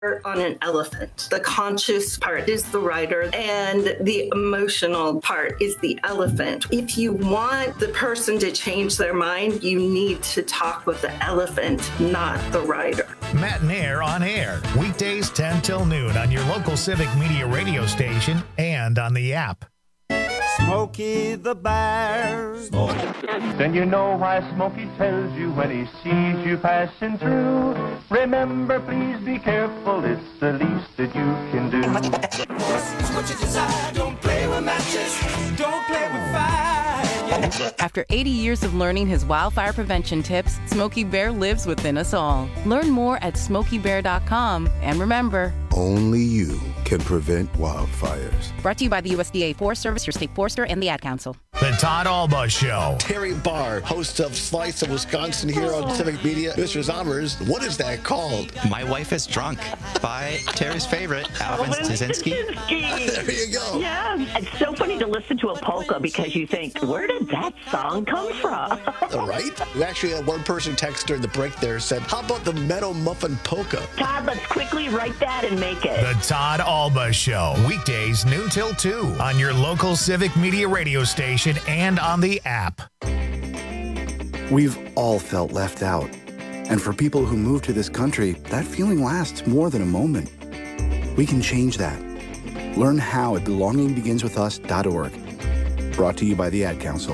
on an elephant. The conscious part is the rider, and the emotional part is the elephant. If you want the person to change their mind, you need to talk with the elephant, not the rider. Matt and Air on air, weekdays 10 till noon on your local Civic Media radio station and on the app. Smokey the Bear. Then you know why Smokey tells you when he sees you passing through. Remember, please be careful, it's the least that you can do. What you desire, don't play with matches, don't play with fire. After 80 years of learning his wildfire prevention tips, Smokey Bear lives within us all. Learn more at SmokeyBear.com, and remember, only you can prevent wildfires. Brought to you by the USDA Forest Service, your state forester, and the Ad Council. The Todd Alba Show. Terry Barr, host of Slice of Wisconsin here on Civic Media. Mr. Zommers, what is that called? My Wife is Drunk by Terry's favorite, Alvin Staszynski. There you go. Yeah, it's so funny to listen to a polka because you think, where did that song come from? Right? We actually had one person text during the break there said, how about the Meadow Muffin Polka? Todd, let's quickly write that and make it. The Todd Alba Show, weekdays noon till 2 on your local Civic Media radio station and on the app. We've all felt left out. And for people who move to this country, that feeling lasts more than a moment. We can change that. Learn how at belongingbeginswithus.org. Brought to you by the Ad Council.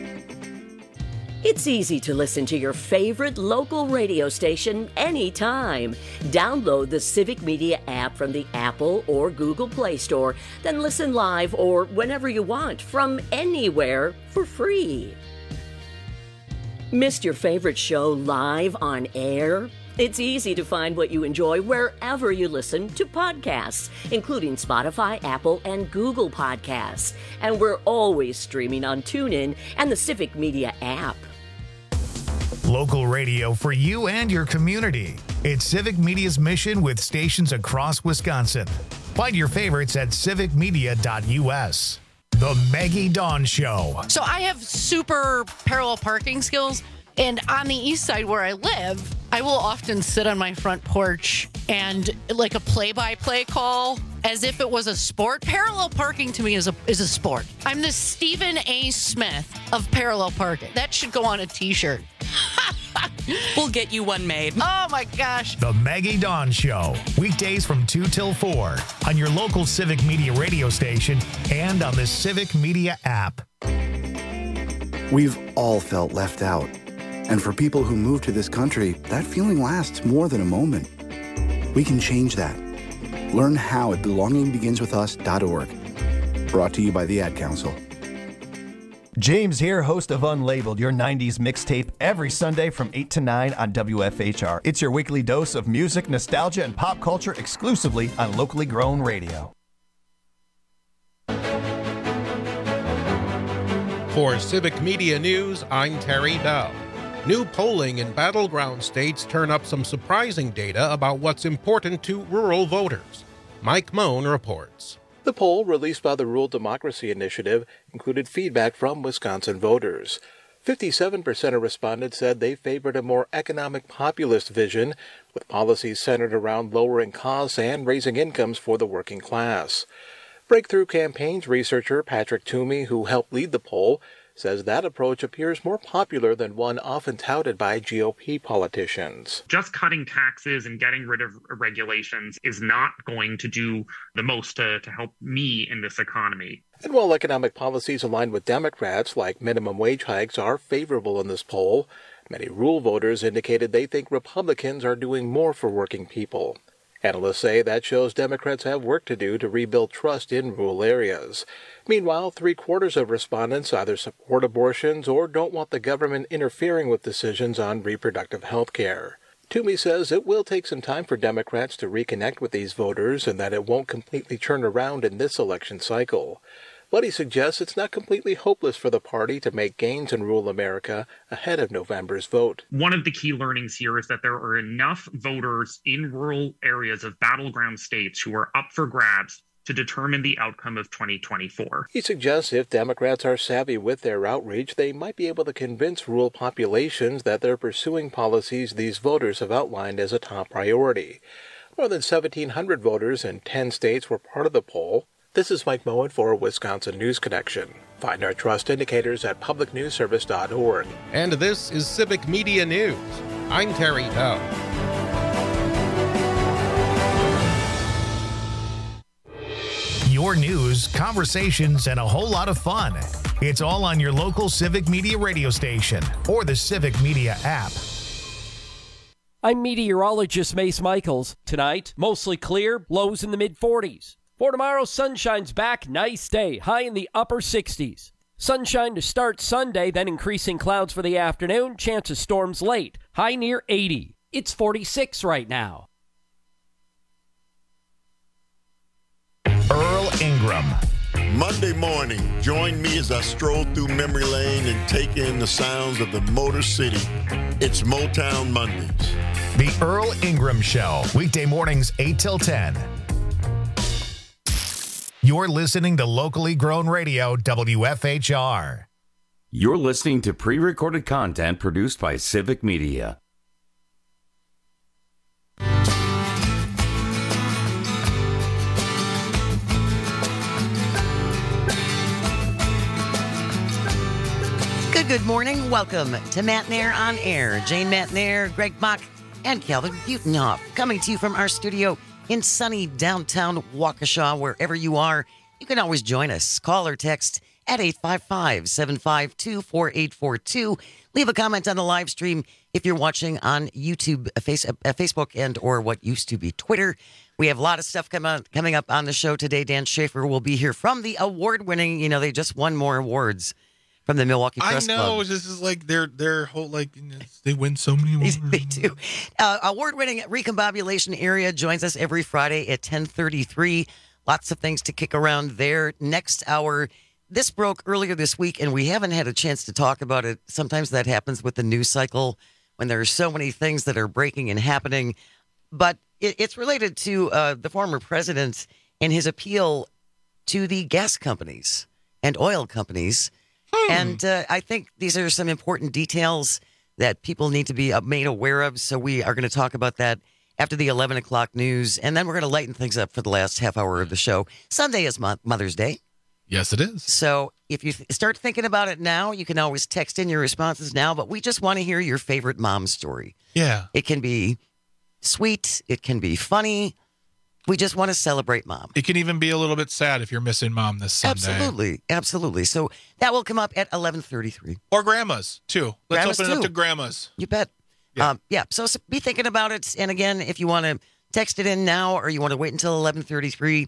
It's easy to listen to your favorite local radio station anytime. Download the Civic Media app from the Apple or Google Play Store, then listen live or whenever you want from anywhere for free. Missed your favorite show live on air? It's easy to find what you enjoy wherever you listen to podcasts, including Spotify, Apple, and Google Podcasts. And we're always streaming on TuneIn and the Civic Media app. Local radio for you and your community. It's Civic Media's mission with stations across Wisconsin. Find your favorites at civicmedia.us. The Maggie Dawn Show. So I have super parallel parking skills, and on the east side where I live, I will often sit on my front porch and like a play-by-play call as if it was a sport. Parallel parking to me is a sport. I'm the Stephen A. Smith of parallel parking. That should go on a t-shirt. We'll get you one made. Oh my gosh. The Maggie Dawn Show. Weekdays from 2 till 4 on your local Civic Media radio station and on the Civic Media app. We've all felt left out. And for people who move to this country, that feeling lasts more than a moment. We can change that. Learn how at belongingbeginswithus.org. Brought to you by the Ad Council. James here, host of Unlabeled, your 90s mixtape, every Sunday from 8 to 9 on WFHR. It's your weekly dose of music, nostalgia, and pop culture exclusively on locally grown radio. For Civic Media News, I'm Terry Bell. New polling in battleground states turn up some surprising data about what's important to rural voters. Mike Moan reports. The poll, released by the Rural Democracy Initiative, included feedback from Wisconsin voters. 57% of respondents said they favored a more economic populist vision, with policies centered around lowering costs and raising incomes for the working class. Breakthrough Campaigns researcher Patrick Toomey, who helped lead the poll, says that approach appears more popular than one often touted by GOP politicians. Just cutting taxes and getting rid of regulations is not going to do the most to help me in this economy. And while economic policies aligned with Democrats, like minimum wage hikes, are favorable in this poll, many rural voters indicated they think Republicans are doing more for working people. Analysts say that shows Democrats have work to do to rebuild trust in rural areas. Meanwhile, 3/4 of respondents either support abortions or don't want the government interfering with decisions on reproductive health care. Toomey says it will take some time for Democrats to reconnect with these voters and that it won't completely turn around in this election cycle. But he suggests it's not completely hopeless for the party to make gains in rural America ahead of November's vote. One of the key learnings here is that there are enough voters in rural areas of battleground states who are up for grabs to determine the outcome of 2024. He suggests if Democrats are savvy with their outreach, they might be able to convince rural populations that they're pursuing policies these voters have outlined as a top priority. More than 1,700 voters in 10 states were part of the poll. This is Mike Moen for Wisconsin News Connection. Find our trust indicators at publicnewsservice.org. And this is Civic Media News. I'm Terry Dow. Your news, conversations, and a whole lot of fun. It's all on your local Civic Media radio station or the Civic Media app. I'm meteorologist Mace Michaels. Tonight, mostly clear, lows in the mid-40s. For tomorrow, sunshine's back, nice day, high in the upper 60s. Sunshine to start Sunday, then increasing clouds for the afternoon, chance of storms late, high near 80. It's 46 right now. Earl Ingram. Monday morning, join me as I stroll through memory lane and take in the sounds of the Motor City. It's Motown Mondays. The Earl Ingram Show, weekday mornings 8 till 10. You're listening to locally grown radio, WFHR. You're listening to pre-recorded content produced by Civic Media. Good morning. Welcome to Matt Nair on Air. Jane Matt Nair, Greg Mock, and Calvin Butenhoff coming to you from our studio in sunny downtown Waukesha. Wherever you are, you can always join us. Call or text at 855-752-4842. Leave a comment on the live stream if you're watching on YouTube, Facebook, and or what used to be Twitter. We have a lot of stuff coming up on the show today. Dan Schaefer will be here from the award-winning, they just won more awards from the Milwaukee Press Club. I know. This is like their whole, they win so many awards. They do. Award-winning Recombobulation Area joins us every Friday at 10:33. Lots of things to kick around there. Next hour, this broke earlier this week, and we haven't had a chance to talk about it. Sometimes that happens with the news cycle when there are so many things that are breaking and happening. But it's related to the former president and his appeal to the gas companies and oil companies. And I think these are some important details that people need to be made aware of. So we are going to talk about that after the 11 o'clock news. And then we're going to lighten things up for the last half hour of the show. Sunday is Mother's Day. Yes, it is. So if you start thinking about it now, you can always text in your responses now. But we just want to hear your favorite mom story. Yeah. It can be sweet. It can be funny. We just want to celebrate mom. It can even be a little bit sad if you're missing mom this Sunday. Absolutely. So that will come up at 11:33. Or grandmas, too. Let's open it up to grandmas. You bet. Yeah. So be thinking about it. And again, if you want to text it in now or you want to wait until 11:33,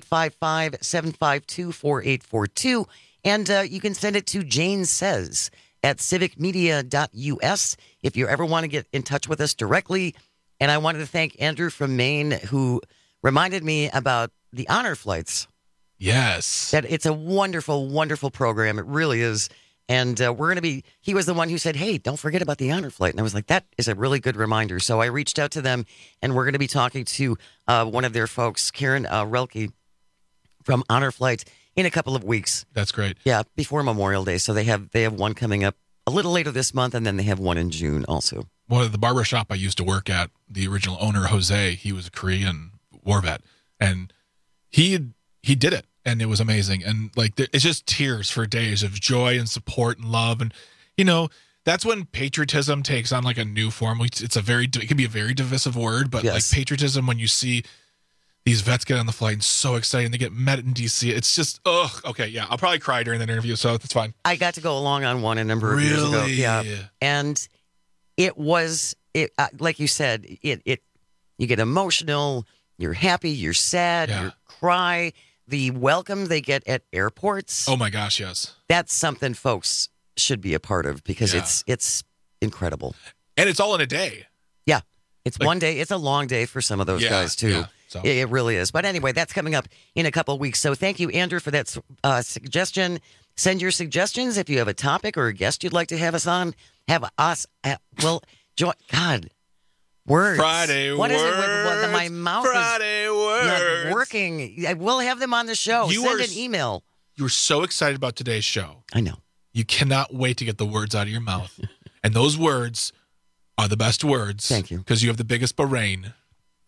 855-752-4842. And you can send it to Jane Says at civicmedia.us if you ever want to get in touch with us directly. And I wanted to thank Andrew from Maine, who reminded me about the honor flights. Yes. That it's a wonderful, wonderful program. It really is. And he was the one who said, hey, don't forget about the honor flight. And I was like, that is a really good reminder. So I reached out to them, and we're going to be talking to one of their folks, Karen Relke from Honor Flight, in a couple of weeks. That's great. Yeah, before Memorial Day. So they have one coming up a little later this month, and then they have one in June also. Well, the barber shop I used to work at, the original owner, Jose, he was a Korean war vet, and he did it, and it was amazing. And it's just tears for days of joy and support and love. And that's when patriotism takes on a new form. It can be a very divisive word, but yes. Patriotism, when you see these vets get on the flight and so excited, they get met in DC. It's just, okay, yeah. I'll probably cry during that interview, so that's fine. I got to go along on one a number of years ago. Yeah, and it was like you said. You get emotional. You're happy. You're sad. You cry. The welcome they get at airports. Oh my gosh, yes. That's something folks should be a part of because it's incredible. And it's all in a day. Yeah, it's one day. It's a long day for some of those guys too. Yeah. So. It really is. But anyway, that's coming up in a couple of weeks. So thank you, Andrew, for that suggestion. Send your suggestions if you have a topic or a guest you'd like to have us on. Have us. Join. God. Words. Friday what words. What is it with my mouth Friday is words. Not working? We'll have them on the show. Send an email. You were so excited about today's show. I know. You cannot wait to get the words out of your mouth. And those words are the best words. Thank you. Because you have the biggest brain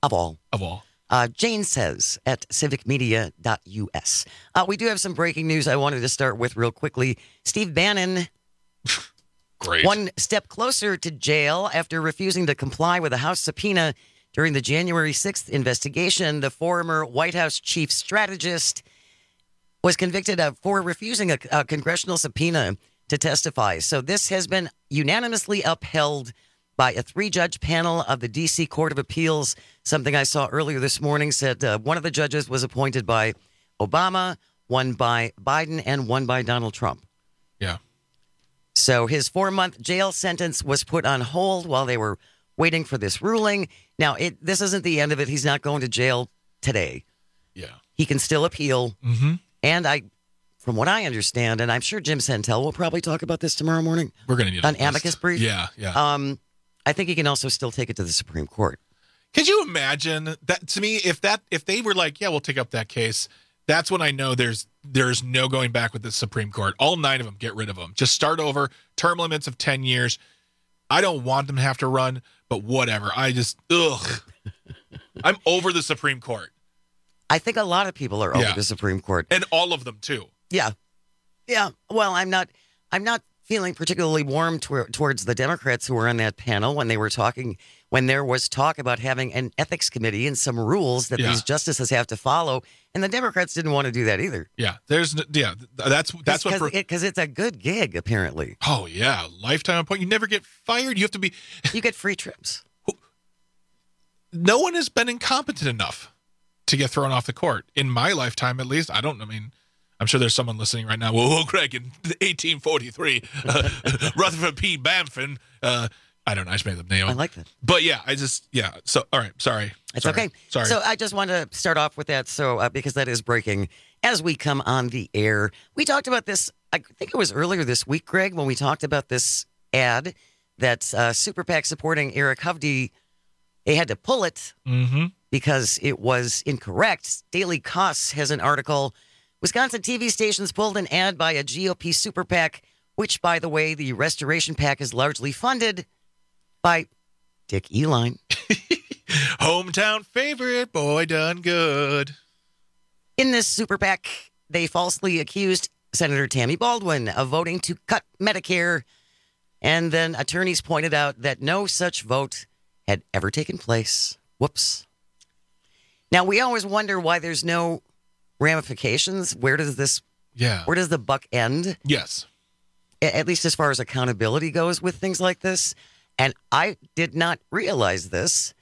Of all. Of all. Jane says at civicmedia.us. We do have some breaking news I wanted to start with real quickly. Steve Bannon. Great. One step closer to jail after refusing to comply with a House subpoena during the January 6th investigation. The former White House chief strategist was convicted for refusing a congressional subpoena to testify. So this has been unanimously upheld by a 3-judge panel of the D.C. Court of Appeals. Something I saw earlier this morning said one of the judges was appointed by Obama, one by Biden, and one by Donald Trump. Yeah. So his 4-month jail sentence was put on hold while they were waiting for this ruling. Now, this isn't the end of it. He's not going to jail today. Yeah. He can still appeal. Mm-hmm. And from what I understand, and I'm sure Jim Santel will probably talk about this tomorrow morning. We're going to need an amicus brief. Yeah, yeah. I think he can also still take it to the Supreme Court. Could you imagine that? To me, if they were like, yeah, we'll take up that case, that's when I know there's no going back with the Supreme Court. All 9 of them, get rid of them. Just start over. Term limits of 10 years. I don't want them to have to run, but whatever. I'm over the Supreme Court. I think a lot of people are over the Supreme Court. And all of them, too. Yeah. Yeah. Well, I'm not feeling particularly warm towards the Democrats who were on that panel when there was talk about having an ethics committee and some rules that these justices have to follow. And the Democrats didn't want to do that either. Yeah. That's what. Because it's a good gig, apparently. Oh, yeah. Lifetime appointment. You never get fired. You have to be. You get free trips. No one has been incompetent enough to get thrown off the court. In my lifetime, at least. I'm sure there's someone listening right now. Whoa, Greg, in 1843, Rutherford P. Bamford. I don't know. I just made the name. I like that. But So, all right. Sorry. It's okay. Sorry. So I just wanted to start off with that. So, because that is breaking as we come on the air. We talked about this, I think it was earlier this week, Greg, when we talked about this ad that Super PAC supporting Eric Hovde, they had to pull it because it was incorrect. Daily Kos has an article. Wisconsin TV stations pulled an ad by a GOP Super PAC, which, by the way, the Restoration PAC is largely funded by Dick Uihlein. Hometown favorite, boy done good. In this Super PAC, they falsely accused Senator Tammy Baldwin of voting to cut Medicare, and then attorneys pointed out that no such vote had ever taken place. Whoops. Now, we always wonder why there's no ramifications. Where does the buck end? Yes. At least as far as accountability goes with things like this. And I did not realize this.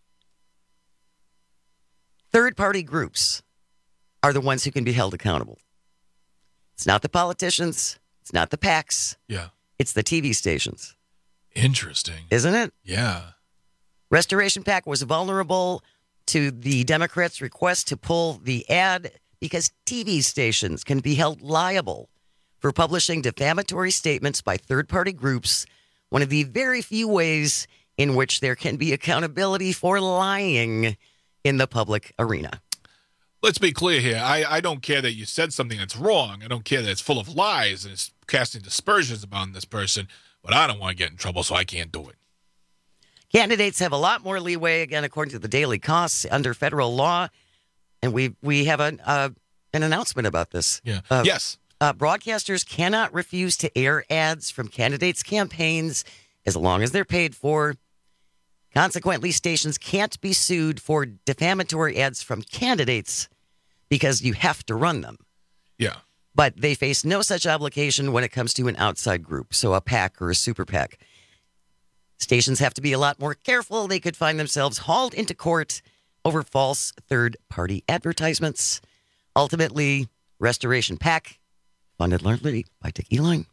Third-party groups are the ones who can be held accountable. It's not the politicians. It's not the PACs. Yeah. It's the TV stations. Interesting. Isn't it? Yeah. Restoration PAC was vulnerable to the Democrats' request to pull the ad because TV stations can be held liable for publishing defamatory statements by third-party groups, one of the very few ways in which there can be accountability for lying in the public arena. Let's be clear here. I don't care that you said something that's wrong. I don't care that it's full of lies and it's casting dispersions upon this person, but I don't want to get in trouble, so I can't do it. Candidates have a lot more leeway, again, according to the Daily Kos, under federal law. And we have an announcement about this. Yeah. Yes. Broadcasters cannot refuse to air ads from candidates' campaigns as long as they're paid for. Consequently, stations can't be sued for defamatory ads from candidates because you have to run them. Yeah. But they face no such obligation when it comes to an outside group, so a PAC or a Super PAC. Stations have to be a lot more careful. They could find themselves hauled into court over false third-party advertisements. Ultimately, Restoration PAC, funded largely by Dick Uihlein,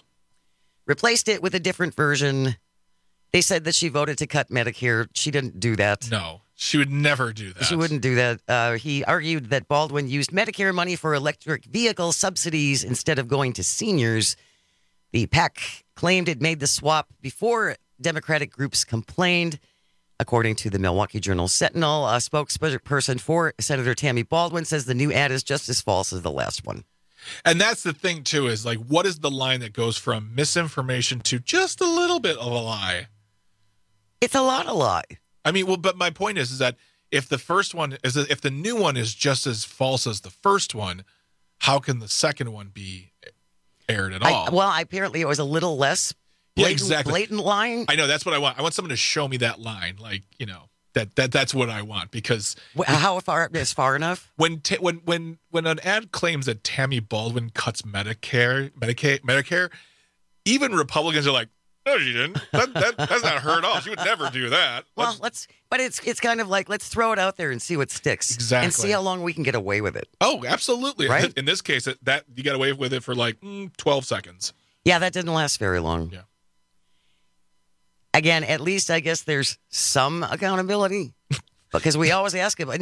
replaced it with a different version. They said that she voted to cut Medicare. She didn't do that. No, she would never do that. She wouldn't do that. He argued that Baldwin used Medicare money for electric vehicle subsidies instead of going to seniors. The PAC claimed it made the swap before Democratic groups complained. According to the Milwaukee Journal Sentinel, a spokesperson for Senator Tammy Baldwin says the new ad is just as false as the last one. And that's the thing, too, is like, what is the line that goes from misinformation to just a little bit of a lie? It's a lot of lie. I mean, well, but my point is that if the new one is just as false as the first one, how can the second one be aired at all? Apparently it was a little less blatant lying. I know, that's what I want. I want someone to show me that line, that's what I want, because how far is far enough? When an ad claims that Tammy Baldwin cuts Medicare, even Republicans are like, no, she didn't. That's not her at all. She would never do that. But it's kind of like, let's throw it out there and see what sticks. Exactly. And see how long we can get away with it. Oh, absolutely. Right? In this case, that you got away with it for 12 seconds. Yeah, that didn't last very long. Yeah. Again, at least I guess there's some accountability, because we always ask about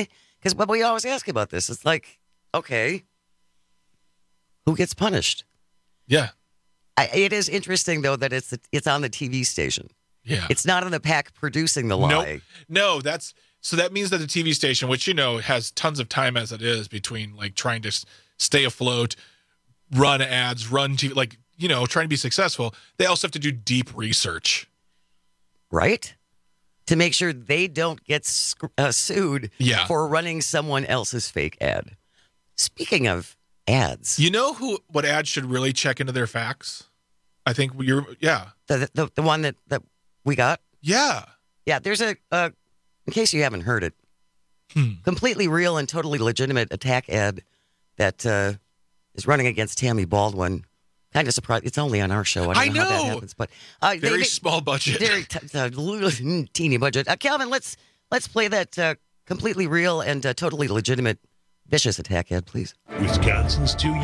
this. It's like, okay, who gets punished? Yeah. It is interesting, though, that it's on the TV station. Yeah. It's not on the PAC producing the lie. No, so that means that the TV station, which, has tons of time as it is between trying to stay afloat, run ads, run TV, trying to be successful, they also have to do deep research. Right? To make sure they don't get sued for running someone else's fake ad. Speaking of ads. You know what ads should really check into their facts? I think The one that we got? Yeah. Yeah, there's in case you haven't heard it, completely real and totally legitimate attack ad that is running against Tammy Baldwin. Kind of surprised. It's only on our show. I don't know how that happens, but very small budget. Very teeny budget. Calvin, let's play that completely real and totally legitimate vicious attack ad, please. Wisconsin's two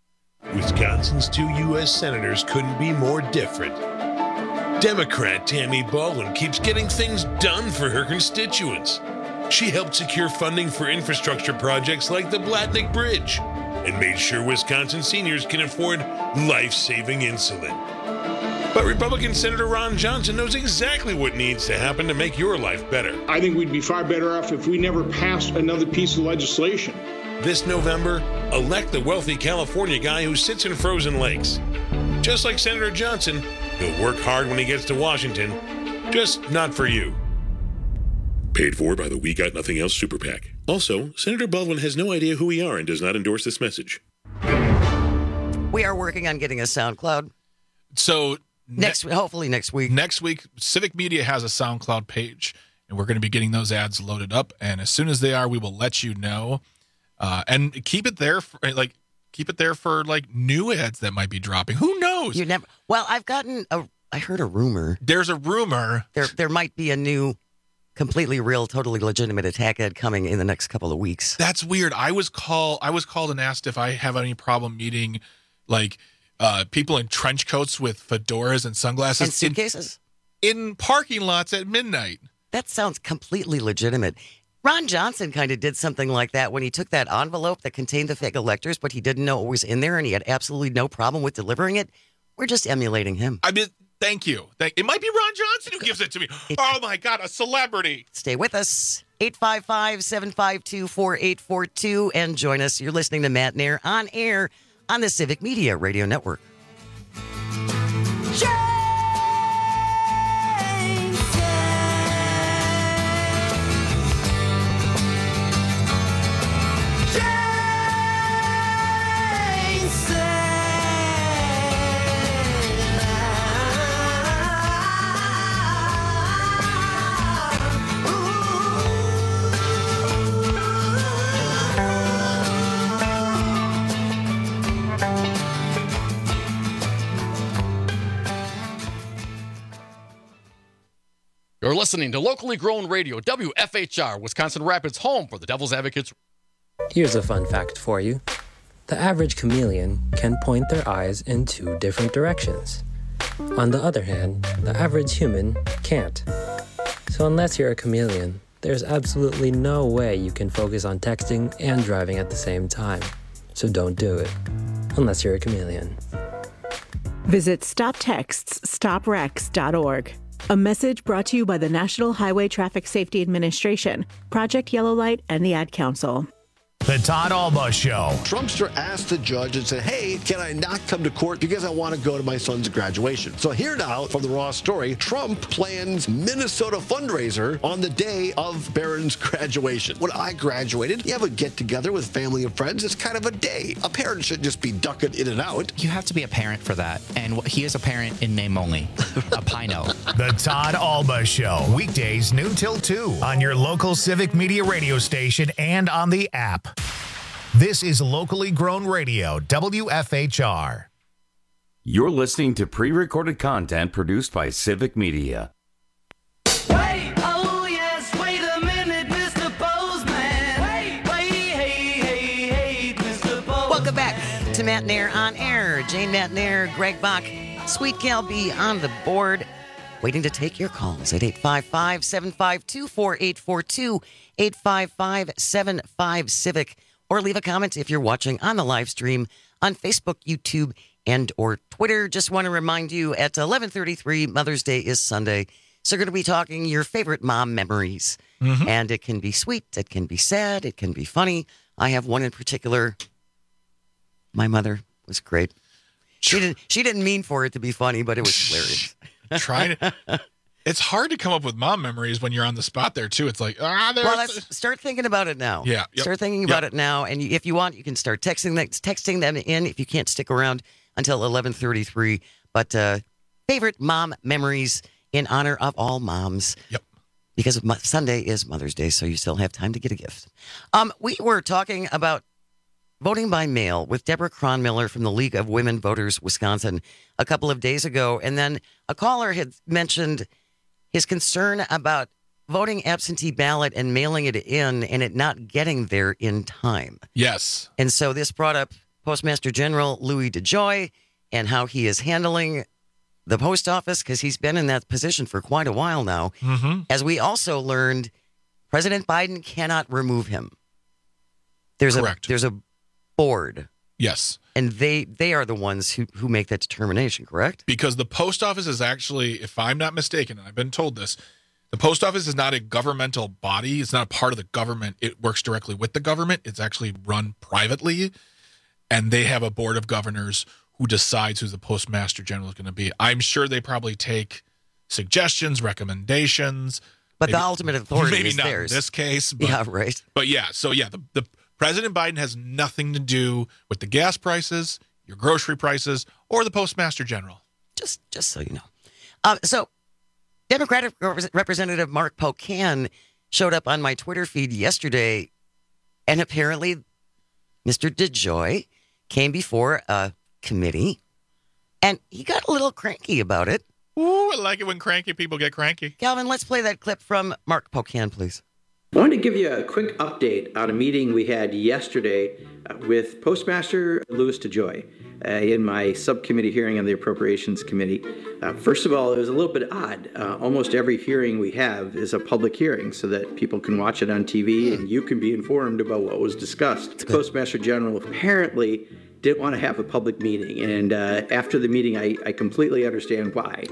U.S. senators couldn't be more different. Democrat Tammy Baldwin keeps getting things done for her constituents. She helped secure funding for infrastructure projects like the Blatnick Bridge and made sure Wisconsin seniors can afford life-saving insulin. But Republican Senator Ron Johnson knows exactly what needs to happen to make your life better. I think we'd be far better off if we never passed another piece of legislation. This November, elect the wealthy California guy who sits in frozen lakes. Just like Senator Johnson, he'll work hard when he gets to Washington, just not for you. Paid for by the We Got Nothing Else Super PAC. Also, Senator Baldwin has no idea who we are and does not endorse this message. We are working on getting a SoundCloud. So hopefully next week. Next week, Civic Media has a SoundCloud page, and we're going to be getting those ads loaded up. And as soon as they are, we will let you know. And keep it there for new ads that might be dropping. Who knows? I heard a rumor. There's a rumor. There might be a new completely real, totally legitimate attack ad coming in the next couple of weeks. That's weird. I was called and asked if I have any problem meeting people in trench coats with fedoras and sunglasses and suitcases in parking lots at midnight. That sounds completely legitimate. Ron Johnson kind of did something like that when he took that envelope that contained the fake electors, but he didn't know what was in there, and he had absolutely no problem with delivering it. We're just emulating him. I mean, thank you. It might be Ron Johnson who gives it to me. Oh, my God, a celebrity. Stay with us. 855-752-4842 and join us. You're listening to Matt Nair on air on the Civic Media Radio Network. You're listening to locally grown radio, WFHR, Wisconsin Rapids, home for the Devil's Advocates. Here's a fun fact for you. The average chameleon can point their eyes in 2 different directions. On the other hand, the average human can't. So unless you're a chameleon, there's absolutely no way you can focus on texting and driving at the same time. So don't do it, unless you're a chameleon. Visit StopTextsStopWrecks.org. A message brought to you by the National Highway Traffic Safety Administration, Project Yellow Light, and the Ad Council. The Todd Alba Show. Trumpster asked the judge and said, hey, can I not come to court because I want to go to my son's graduation? So here now from the Raw story, Trump plans Minnesota fundraiser on the day of Barron's graduation. When I graduated, you have a get-together with family and friends. It's kind of a day. A parent should just be ducking in and out. You have to be a parent for that. And he is a parent in name only. A Pino. The Todd Alba Show. Weekdays noon till 2 on your local Civic Media radio station and on the app. This is locally grown radio, WFHR. You're listening to pre-recorded content produced by Civic Media. Wait, oh yes, wait a minute, Mr. Postman. Wait, hey, Mr. Postman. Welcome back to Matt Nair on air. Jane Matt Nair, Greg Bach, Sweet Cal B on the board. Waiting to take your calls at 855-752-4842, 855-75-CIVIC, or leave a comment if you're watching on the live stream on Facebook, YouTube, and or Twitter. Just want to remind you at 11:33, Mother's Day is Sunday. So we're going to be talking your favorite mom memories. Mm-hmm. And it can be sweet, it can be sad, it can be funny. I have one in particular. My mother was great. She didn't mean for it to be funny, but it was hilarious. It's hard to come up with mom memories when you're on the spot there too. It's like, start thinking about it now. Yeah. Start thinking about it now. And if you want, you can start texting them in if you can't stick around until 11:33. But favorite mom memories in honor of all moms. Yep. Because Sunday is Mother's Day, so you still have time to get a gift. We were talking about voting by mail with Deborah Cronmiller from the League of Women Voters Wisconsin a couple of days ago. And then a caller had mentioned his concern about voting absentee ballot and mailing it in and it not getting there in time. Yes. And so this brought up Postmaster General Louis DeJoy and how he is handling the post office because he's been in that position for quite a while now. Mm-hmm. As we also learned, President Biden cannot remove him. There's a board. Yes. And they are the ones who make that determination, correct? Because the post office is actually, if I'm not mistaken, and I've been told this, the post office is not a governmental body. It's not a part of the government. It works directly with the government. It's actually run privately. And they have a board of governors who decides who the postmaster general is going to be. I'm sure they probably take suggestions, recommendations. But the ultimate authority maybe is not theirs. In this case. But, yeah, right. But yeah, so yeah, the President Biden has nothing to do with the gas prices, your grocery prices, or the postmaster general. Just so you know. So Democratic Representative Mark Pocan showed up on my Twitter feed yesterday, and apparently Mr. DeJoy came before a committee, and he got a little cranky about it. Ooh, I like it when cranky people get cranky. Calvin, let's play that clip from Mark Pocan, please. I wanted to give you a quick update on a meeting we had yesterday with Postmaster Louis DeJoy in my subcommittee hearing on the Appropriations Committee. First of all, it was a little bit odd. Almost every hearing we have is a public hearing so that people can watch it on TV and you can be informed about what was discussed. The Postmaster General apparently didn't want to have a public meeting, and after the meeting, I completely understand why.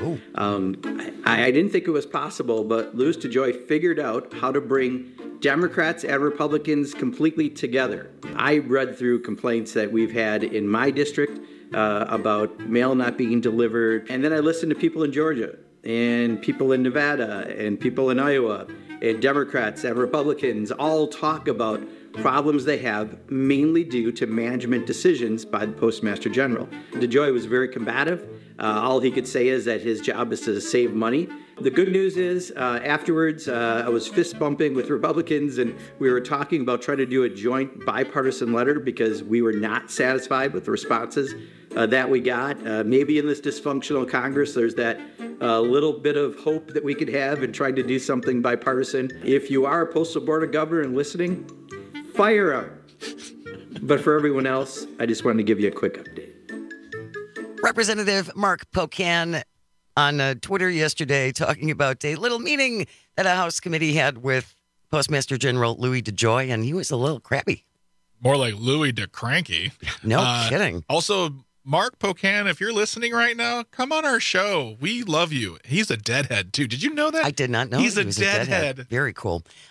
I didn't think it was possible, but Louis DeJoy figured out how to bring Democrats and Republicans completely together. I read through complaints that we've had in my district about mail not being delivered, and then I listened to people in Georgia, and people in Nevada, and people in Iowa, and Democrats and Republicans all talk about problems they have, mainly due to management decisions by the Postmaster General. DeJoy was very combative. All he could say is that his job is to save money. The good news is, afterwards, I was fist bumping with Republicans, and we were talking about trying to do a joint bipartisan letter because we were not satisfied with the responses that we got. Maybe in this dysfunctional Congress, there's that little bit of hope that we could have in trying to do something bipartisan. If you are a Postal Board of Governor and listening, fire up. But for everyone else, I just wanted to give you a quick update. Representative Mark Pocan on Twitter yesterday talking about a little meeting that a House committee had with Postmaster General Louis DeJoy, and he was a little crabby. More like Louis DeCranky. No kidding. Also, Mark Pocan, if you're listening right now, come on our show. We love you. He's a deadhead, too. Did you know that? I did not know He's he a was deadhead. Very cool.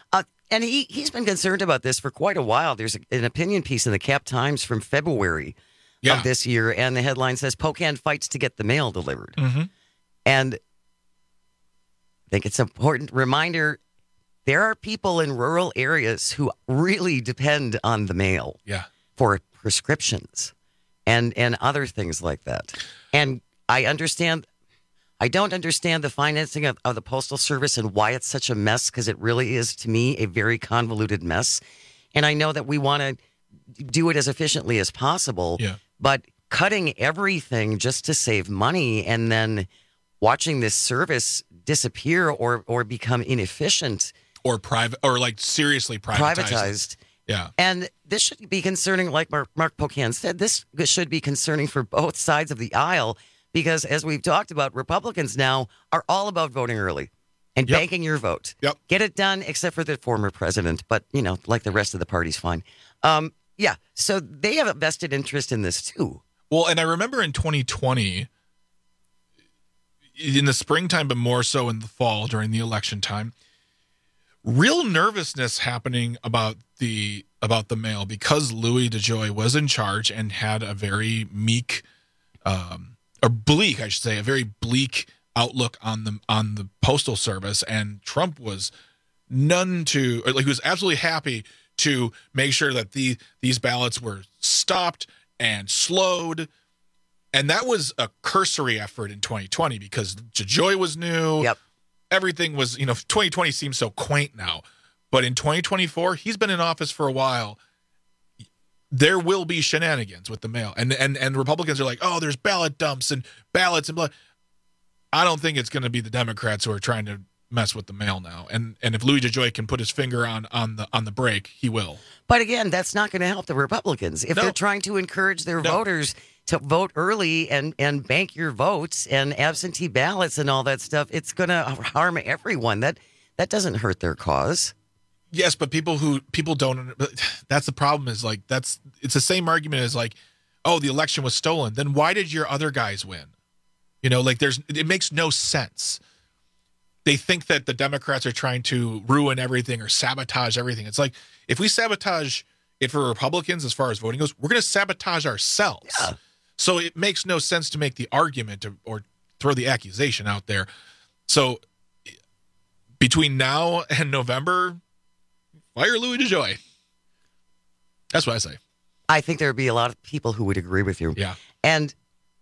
And he's been concerned about this for quite a while. There's an opinion piece in the Cap Times from February of this year, and the headline says, Pocan fights to get the mail delivered. Mm-hmm. And I think it's an important reminder, there are people in rural areas who really depend on the mail for prescriptions and other things like that. And I don't understand the financing of the Postal Service and why it's such a mess, because it really is, to me, a very convoluted mess. And I know that we want to do it as efficiently as possible, but cutting everything just to save money and then watching this service disappear or become inefficient. Or private, or like seriously privatized. Yeah. And this should be concerning, like Mark Pocan said, this should be concerning for both sides of the aisle. Because as we've talked about, Republicans now are all about voting early and banking your vote. Yep. Get it done, except for the former president. But, like the rest of the party's fine. So they have a vested interest in this, too. Well, and I remember in 2020, in the springtime, but more so in the fall during the election time, real nervousness happening about the mail because Louis DeJoy was in charge and had a very meek or bleak, I should say, a very bleak outlook on the Postal Service, and Trump was he was absolutely happy to make sure that these ballots were stopped and slowed, and that was a cursory effort in 2020 because DeJoy was new. Yep. Everything was, 2020 seems so quaint now, but in 2024, he's been in office for a while. There will be shenanigans with the mail. And Republicans are like, oh, there's ballot dumps and ballots and blah. I don't think it's going to be the Democrats who are trying to mess with the mail now. And if Louis DeJoy can put his finger on the brake, he will. But again, that's not going to help the Republicans. If they're trying to encourage their voters to vote early and bank your votes and absentee ballots and all that stuff, it's going to harm everyone. That doesn't hurt their cause. Yes, but people don't. That's the problem. Is like it's the same argument as like, oh, the election was stolen. Then why did your other guys win? It makes no sense. They think that the Democrats are trying to ruin everything or sabotage everything. It's like if we sabotage it for Republicans as far as voting goes, we're going to sabotage ourselves. Yeah. So it makes no sense to make the argument or throw the accusation out there. So between now and November, fire Louis DeJoy. That's what I say. I think there would be a lot of people who would agree with you. Yeah. And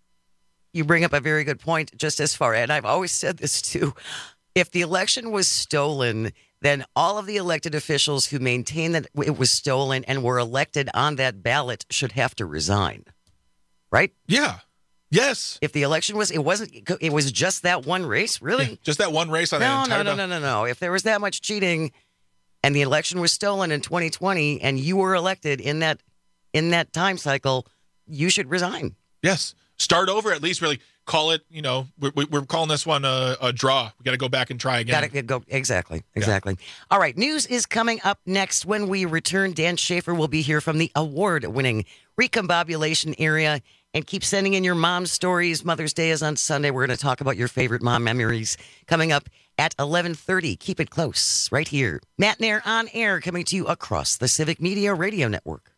you bring up a very good point just as far, and I've always said this too, if the election was stolen, then all of the elected officials who maintain that it was stolen and were elected on that ballot should have to resign. Right? Yeah. Yes. If the election it was just that one race, really? Yeah, just that one race on the entire No. If there was that much cheating and the election was stolen in 2020 and you were elected in that time cycle, you should resign. Yes. Start over at least, really call it, we're calling this one a draw. We got to go back and try again. Got to go. Exactly. Yeah. All right. News is coming up next. When we return, Dan Schaefer will be here from the award-winning Recombobulation area. And keep sending in your mom stories. Mother's Day is on Sunday. We're going to talk about your favorite mom memories coming up at 11:30. Keep it close right here. Matt Nair on air, coming to you across the Civic Media Radio Network.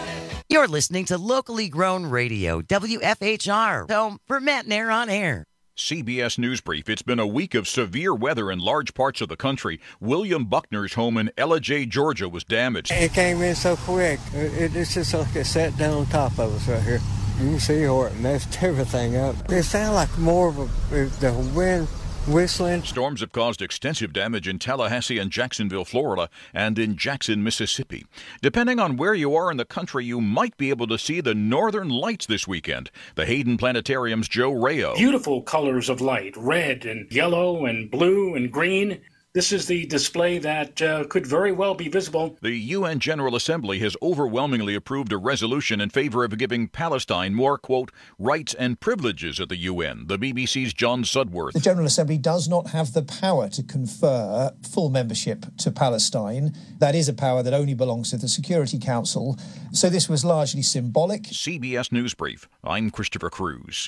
You're listening to locally grown radio, WFHR. So for Matt Nair on air. CBS News Brief. It's been a week of severe weather in large parts of the country. William Buckner's home in Ellijay, Georgia was damaged. It came in so quick. It's just like it sat down on top of us right here. You can see how it messed everything up. It sounded like more of the wind whistling. Storms have caused extensive damage in Tallahassee and Jacksonville, Florida, and in Jackson, Mississippi. Depending on where you are in the country, you might be able to see the northern lights this weekend. The Hayden Planetarium's Joe Rayo. Beautiful colors of light, red and yellow and blue and green. This is the display that could very well be visible. The UN General Assembly has overwhelmingly approved a resolution in favor of giving Palestine more, quote, rights and privileges at the UN. The BBC's John Sudworth. The General Assembly does not have the power to confer full membership to Palestine. That is a power that only belongs to the Security Council. So this was largely symbolic. CBS News Brief. I'm Christopher Cruz.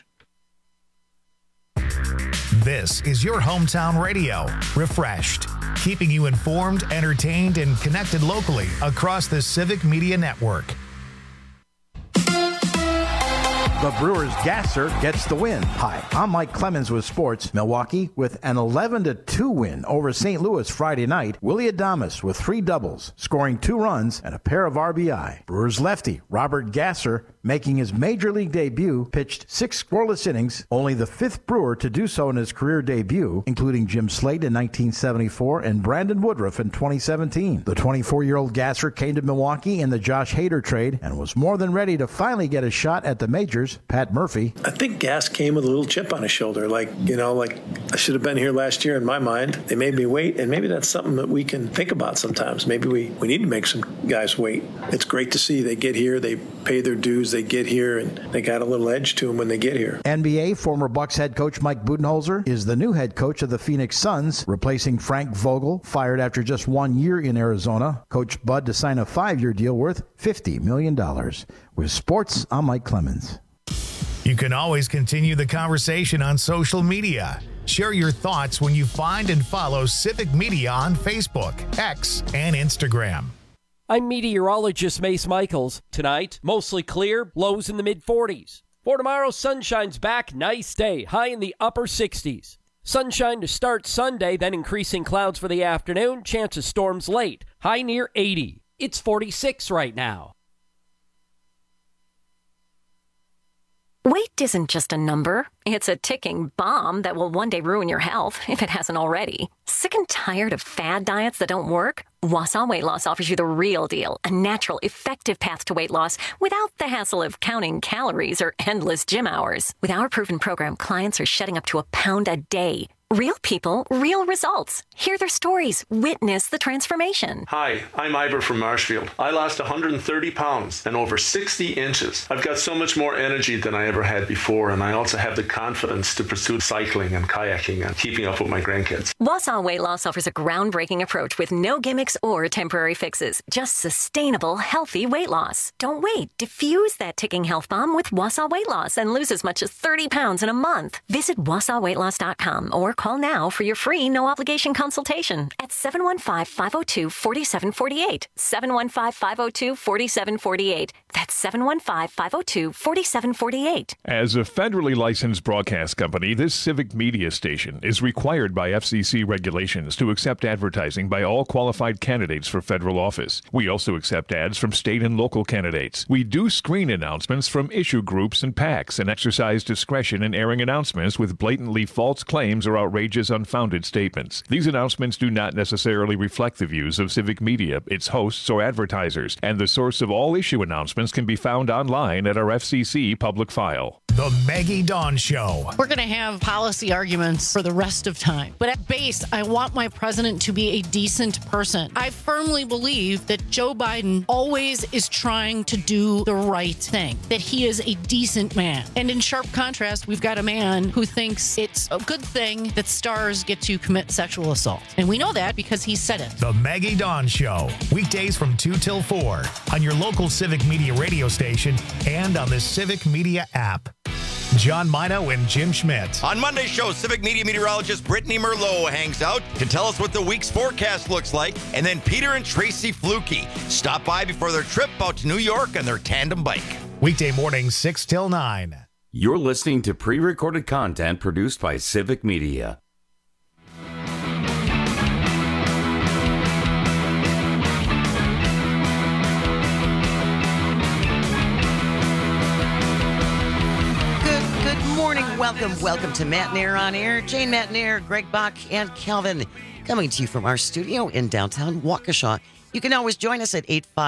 This is your hometown radio, Refreshed, keeping you informed, entertained, and connected locally across the Civic Media Network. The Brewers gasser gets the win. Hi, I'm Mike Clemens with sports. Milwaukee with an 11-2 win over St. Louis Friday night. Willie Adames with 3 doubles, scoring 2 runs and a pair of RBI. Brewers lefty Robert Gasser, making his major league debut, pitched 6 scoreless innings, only the 5th Brewer to do so in his career debut, including Jim Slade in 1974 and Brandon Woodruff in 2017. The 24-year-old Gasser came to Milwaukee in the Josh Hader trade and was more than ready to finally get a shot at the majors. Pat Murphy. I think Gas came with a little chip on his shoulder, like I should have been here last year in my mind. They made me wait, and maybe that's something that we can think about sometimes. Maybe we need to make some guys wait. It's great to see they get here, they pay their dues, they get here, and they got a little edge to them when they get here. NBA former Bucks head coach Mike Budenholzer is the new head coach of the Phoenix Suns, replacing Frank Vogel, fired after just 1 year in Arizona. Coach Bud to sign a 5-year deal worth $50 million. With sports, I'm Mike Clemens. You can always continue the conversation on social media. Share your thoughts when you find and follow Civic Media on Facebook, X, and Instagram. I'm meteorologist Mace Michaels. Tonight, mostly clear, lows in the mid-40s. For tomorrow, sunshine's back, nice day, high in the upper 60s. Sunshine to start Sunday, then increasing clouds for the afternoon, chance of storms late, high near 80. It's 46 right now. Weight isn't just a number. It's a ticking bomb that will one day ruin your health, if it hasn't already. Sick and tired of fad diets that don't work? Wausau Weight Loss offers you the real deal, a natural, effective path to weight loss without the hassle of counting calories or endless gym hours. With our proven program, clients are shedding up to 1 pound a day. Real people, real results. Hear their stories. Witness the transformation. Hi, I'm Ivor from Marshfield. I lost 130 pounds and over 60 inches. I've got so much more energy than I ever had before, and I also have the confidence to pursue cycling and kayaking and keeping up with my grandkids. Wausau Weight Loss offers a groundbreaking approach with no gimmicks or temporary fixes. Just sustainable, healthy weight loss. Don't wait. Diffuse that ticking health bomb with Wausau Weight Loss and lose as much as 30 pounds in a month. Visit WausauWeightLoss.com or call now for your free no-obligation consultation at 715-502-4748. 715-502-4748. That's 715-502-4748. As a federally licensed broadcast company, this Civic Media station is required by FCC regulations to accept advertising by all qualified candidates for federal office. We also accept ads from state and local candidates. We do screen announcements from issue groups and PACs and exercise discretion in airing announcements with blatantly false claims or outrageous, unfounded statements. These announcements do not necessarily reflect the views of Civic Media, its hosts, or advertisers, and the source of all issue announcements can be found online at our FCC public file. The Maggie Dawn Show. We're going to have policy arguments for the rest of time. But at base, I want my president to be a decent person. I firmly believe that Joe Biden always is trying to do the right thing, that he is a decent man. And in sharp contrast, we've got a man who thinks it's a good thing that stars get to commit sexual assault. And we know that because he said it. The Maggie Dawn Show. Weekdays from 2 till 4 on your local Civic Media radio station and on the Civic Media app. John Mino and Jim Schmidt. On Monday's show, Civic Media meteorologist Brittany Merlot hangs out to tell us what the week's forecast looks like, and then Peter and Tracy Fluke stop by before their trip out to New York on their tandem bike. Weekday morning, 6 till 9. You're listening to pre-recorded content produced by Civic Media. Good morning. Welcome to Matt Nair on Air. Jane Matt Nair, Greg Bach, and Calvin coming to you from our studio in downtown Waukesha. You can always join us at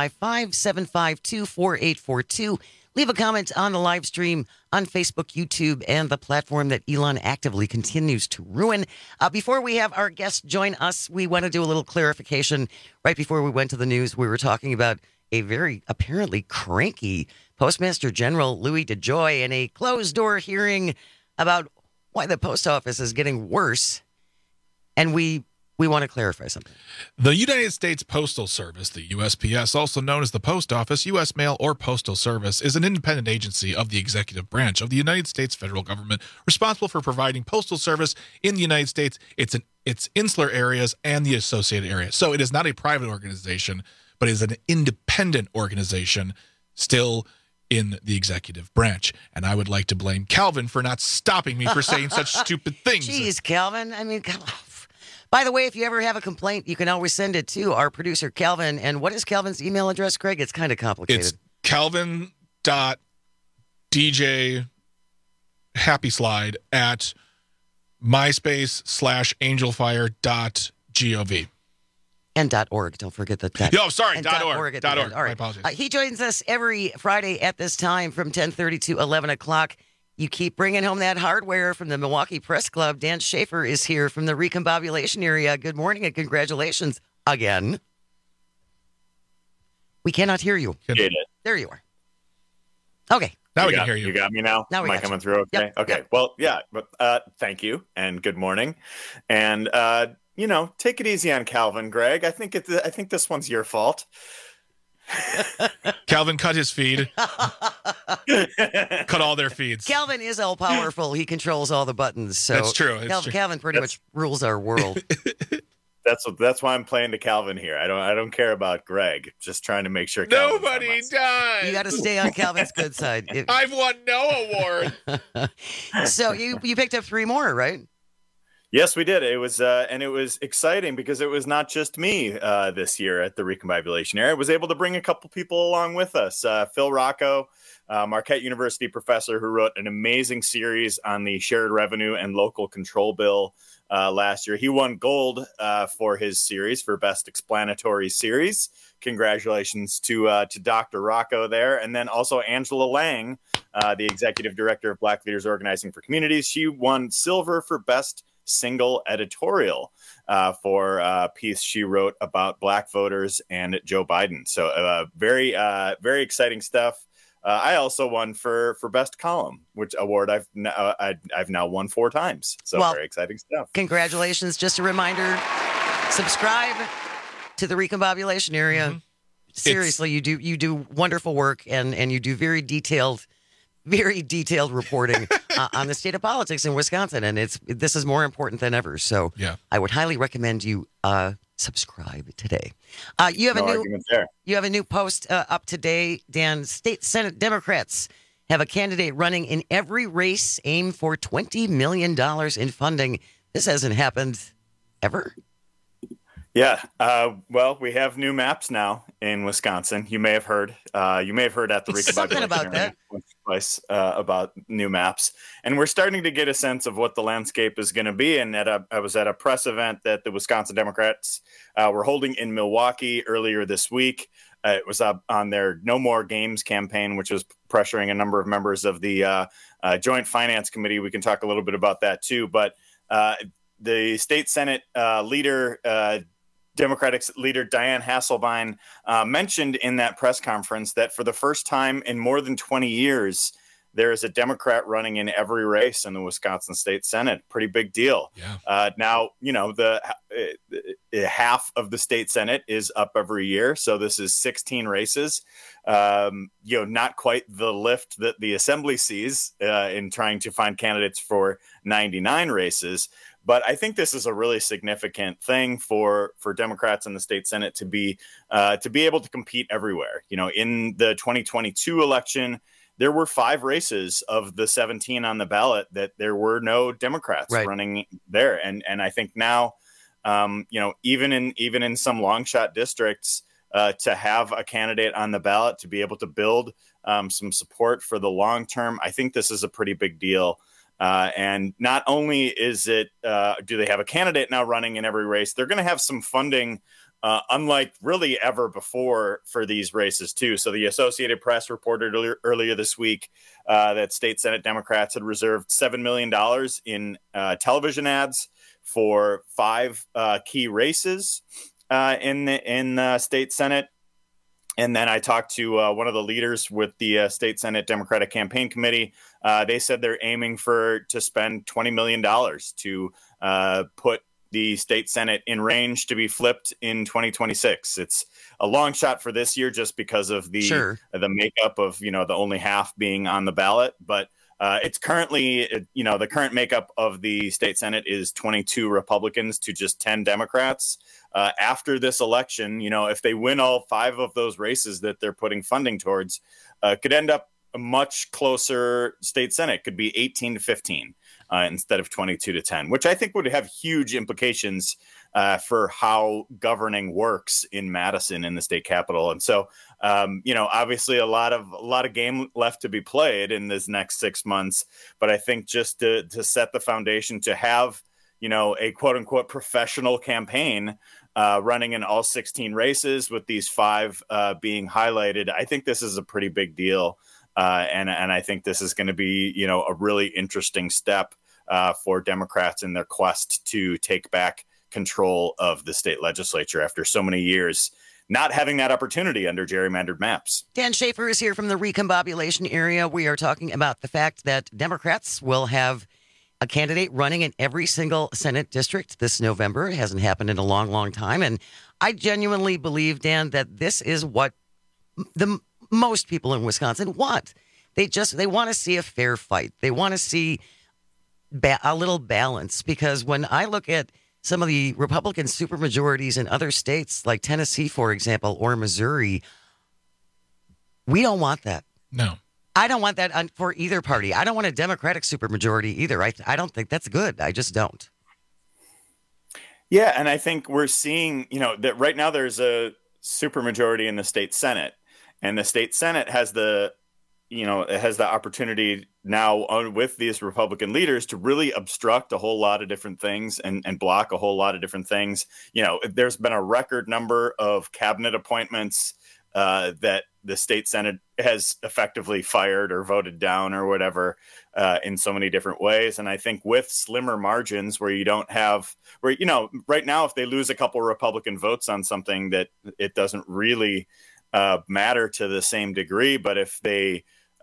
855-752-4842. Leave a comment on the live stream on Facebook, YouTube, and the platform that Elon actively continues to ruin. Before we have our guests join us, we want to do a little clarification. Right before we went to the news, we were talking about a very apparently cranky Postmaster General Louis DeJoy in a closed-door hearing about why the post office is getting worse. And we want to clarify something. The United States Postal Service, the USPS, also known as the Post Office, U.S. Mail, or Postal Service, is an independent agency of the executive branch of the United States federal government responsible for providing postal service in the United States, its insular areas, and the associated areas. So it is not a private organization, but it is an independent organization still in the executive branch. And I would like to blame Calvin for not stopping me for saying such stupid things. Jeez, Calvin. I mean, come on. By the way, if you ever have a complaint, you can always send it to our producer, Calvin. And what is Calvin's email address, Greg? It's kind of complicated. It's calvin.djhappyslide at myspace/angelfire.gov. And .org. Don't forget that. Oh, sorry. .org. All right. My apologies. He joins us every Friday at this time from 10:30 to 11 o'clock. You keep bringing home that hardware from the Milwaukee Press Club. Dan Schaefer is here from the recombobulation area. Good morning and congratulations again. We cannot hear you. There you are. Okay. Now we can hear you. You got me now? Now we Am I got coming you. through okay? Yep. Okay. Yep. Well, yeah, but thank you and good morning. And take it easy on Calvin, Greg. I think this one's your fault. Calvin cut his feed. Cut all their feeds. Calvin is all powerful. He controls all the buttons. So That's true. Calvin pretty much rules our world. That's why I'm playing to Calvin here. I don't care about Greg. Just trying to make sure Calvin's Nobody does. You got to stay on Calvin's good side. I've won no award. So you picked up 3 more, right? Yes, we did. It was and it was exciting because it was not just me this year at the recombobulation area. I was able to bring a couple people along with us. Phil Rocco, Marquette University professor who wrote an amazing series on the shared revenue and local control bill last year. He won gold for his series for best explanatory series. Congratulations to Dr. Rocco there. And then also Angela Lang, the executive director of Black Leaders Organizing for Communities. She won silver for best single editorial for a piece she wrote about Black voters and Joe Biden. So very exciting stuff. I also won for best column, which award I've now won 4 times. So very exciting stuff. Congratulations! Just a reminder: subscribe to the recombobulation area. Mm-hmm. Seriously, you do wonderful work, and you do very detailed reporting on the state of politics in Wisconsin, and this is more important than ever. So I would highly recommend you subscribe today. You have a new post up today, Dan. State Senate Democrats have a candidate running in every race, aim for $20 million in funding. This hasn't happened ever. Yeah. Well, we have new maps now in Wisconsin. You may have heard. At the something about that. Twice about new maps, and we're starting to get a sense of what the landscape is going to be. And I was at a press event that the Wisconsin Democrats were holding in Milwaukee earlier this week. It was on their No More Games campaign, which was pressuring a number of members of the Joint Finance Committee. We can talk a little bit about that too. But the state Senate leader. Democratic leader Diane Hasselbein mentioned in that press conference that for the first time in more than 20 years, there is a Democrat running in every race in the Wisconsin State Senate. Pretty big deal. Yeah. Now, the half of the state Senate is up every year. So this is 16 races. Not quite the lift that the assembly sees in trying to find candidates for 99 races. But I think this is a really significant thing for Democrats in the state Senate to be able to compete everywhere. In the 2022 election, there were 5 races of the 17 on the ballot that there were no Democrats running there. And I think now, even in some long shot districts, to have a candidate on the ballot to be able to build some support for the long term, I think this is a pretty big deal. And not only is it, do they have a candidate now running in every race, they're going to have some funding, unlike really ever before for these races too. So the Associated Press reported earlier this week that state Senate Democrats had reserved $7 million in television ads for 5 key races in the state Senate. And then I talked to one of the leaders with the state Senate Democratic Campaign Committee. They said they're aiming to spend $20 million to put the state Senate in range to be flipped in 2026. It's a long shot for this year just because of the makeup of, the only half being on the ballot. But it's currently, the current makeup of the state Senate is 22 Republicans to just 10 Democrats. After this election, if they win all 5 of those races that they're putting funding towards, could end up a much closer state Senate, could be 18-15 instead of 22-10, which I think would have huge implications for how governing works in Madison in the state capitol. And so, obviously a lot of game left to be played in this next 6 months. But I think just to set the foundation to have, a quote unquote professional campaign running in all 16 races with these 5 being highlighted, I think this is a pretty big deal. And I think this is going to be, a really interesting step for Democrats in their quest to take back control of the state legislature after so many years not having that opportunity under gerrymandered maps. Dan Schaefer is here from the recombobulation area. We are talking about the fact that Democrats will have a candidate running in every single Senate district this November. It hasn't happened in a long, long time. And I genuinely believe, Dan, that this is what the most people in Wisconsin want. They want to see a fair fight. They want to see a little balance, because when I look at some of the Republican supermajorities in other states like Tennessee, for example, or Missouri, we don't want that. No. I don't want that for either party. I don't want a Democratic supermajority either. I don't think that's good. I just don't. Yeah, and I think we're seeing, that right now there's a supermajority in the state Senate, and the state Senate has the opportunity now with these Republican leaders to really obstruct a whole lot of different things and block a whole lot of different things. There's been a record number of cabinet appointments that the state Senate has effectively fired or voted down or whatever in so many different ways. And I think with slimmer margins where right now, if they lose a couple Republican votes on something, that it doesn't really matter to the same degree. But if they,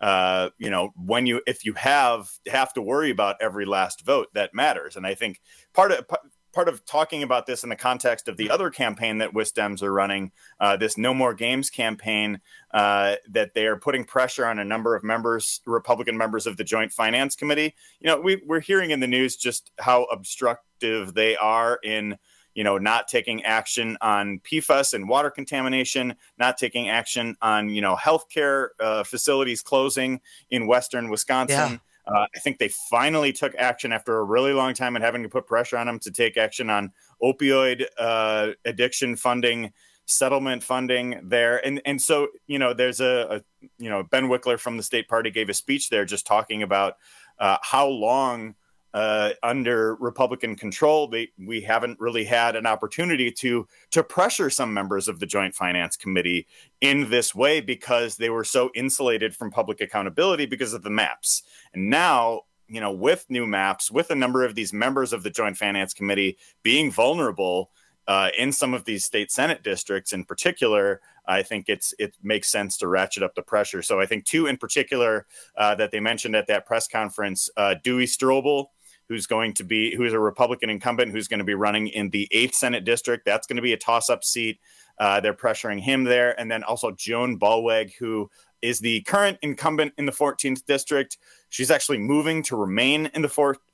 if you have to worry about every last vote, that matters. And I think part of talking about this in the context of the other campaign that WisDems are running, this No More Games campaign, that they are putting pressure on a number of Republican members of the Joint Finance Committee. We're hearing in the news just how obstructive they are in, not taking action on PFAS and water contamination, not taking action on, healthcare facilities closing in Western Wisconsin. Yeah. I think they finally took action after a really long time and having to put pressure on them to take action on opioid addiction funding, settlement funding there. And so, there's Ben Wickler from the state party gave a speech there just talking about how long under Republican control, we haven't really had an opportunity to pressure some members of the Joint Finance Committee in this way because they were so insulated from public accountability because of the maps. And now, with new maps, with a number of these members of the Joint Finance Committee being vulnerable in some of these state Senate districts in particular, I think it makes sense to ratchet up the pressure. So I think 2 in particular that they mentioned at that press conference, Dewey Strobel, who's a Republican incumbent who's going to be running in the 8th Senate district. That's going to be a toss-up seat. They're pressuring him there. And then also Joan Ballweg, who is the current incumbent in the 14th district. She's actually moving to remain in the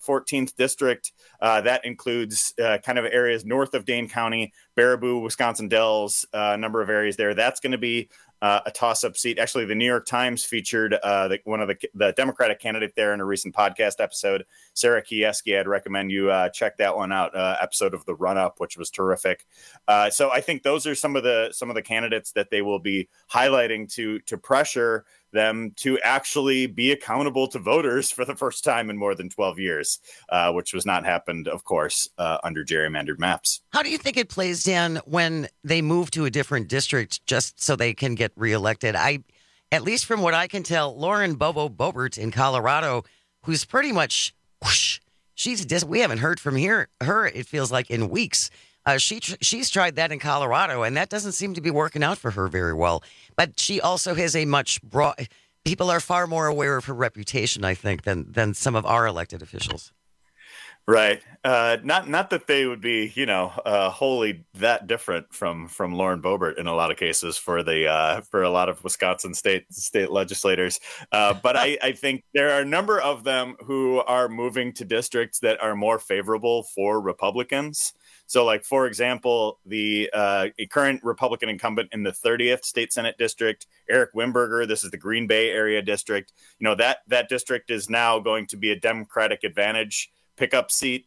14th district. That includes kind of areas north of Dane County, Baraboo, Wisconsin Dells, a number of areas there. That's going to be a toss-up seat. Actually, the New York Times featured one of the Democratic candidate there in a recent podcast episode, Sarah Kieski. I'd recommend you check that one out. Episode of The Run-Up, which was terrific. So I think those are some of the candidates that they will be highlighting to pressure them to actually be accountable to voters for the first time in more than 12 years, which was not happened, of course, under gerrymandered maps. How do you think it plays, Dan, when they move to a different district just so they can get reelected? At least from what I can tell, Lauren Bobo Boebert in Colorado, who's pretty much whoosh, we haven't heard from her, it feels like, in weeks. She's tried that in Colorado, and that doesn't seem to be working out for her very well. But she also has a much broad. People are far more aware of her reputation, I think, than some of our elected officials. Right. Not that they would be, wholly that different from Lauren Boebert in a lot of cases for a lot of Wisconsin state legislators. But I think there are a number of them who are moving to districts that are more favorable for Republicans. So, like, for example, the current Republican incumbent in the 30th State Senate District, Eric Wimberger, this is the Green Bay area district. That district is now going to be a Democratic advantage pickup seat.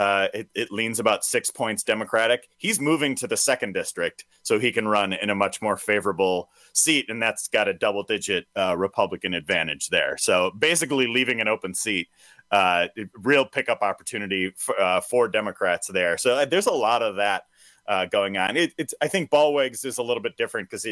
It leans about 6 points Democratic. He's moving to the 2nd district so he can run in a much more favorable seat, and that's got a double-digit Republican advantage there. So basically leaving an open seat. Real pickup opportunity for Democrats there. So there's a lot of that going on. I think Ballweg's is a little bit different because